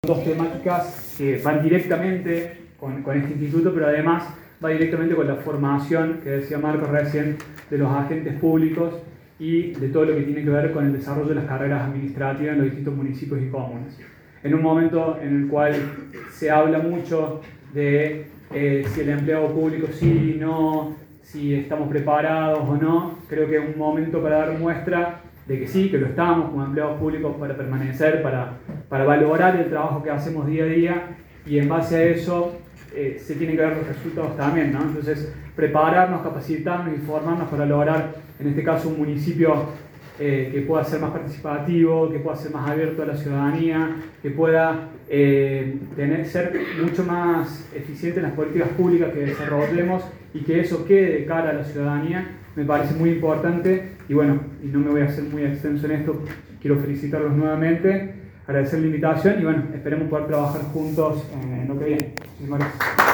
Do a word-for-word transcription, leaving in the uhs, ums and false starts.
Dos temáticas que van directamente con, con este instituto, pero además va directamente con la formación, que decía Marcos recién, de los agentes públicos y de todo lo que tiene que ver con el desarrollo de las carreras administrativas en los distintos municipios y comunas. En un momento en el cual se habla mucho de eh, si el empleado público sí, no, si estamos preparados o no, creo que es un momento para dar muestra de que sí, que lo estamos como empleados públicos para permanecer, para, para valorar el trabajo que hacemos día a día, y en base a eso eh, se tienen que ver los resultados también, ¿no? Entonces, prepararnos, capacitarnos y formarnos para lograr, en este caso, un municipio eh, que pueda ser más participativo, que pueda ser más abierto a la ciudadanía, que pueda eh, tener, ser mucho más eficiente en las políticas públicas que desarrollemos y que eso quede de cara a la ciudadanía. Me parece muy importante y bueno, y no me voy a hacer muy extenso en esto, quiero felicitarlos nuevamente, agradecer la invitación y bueno, esperemos poder trabajar juntos en lo que viene. Muchas gracias.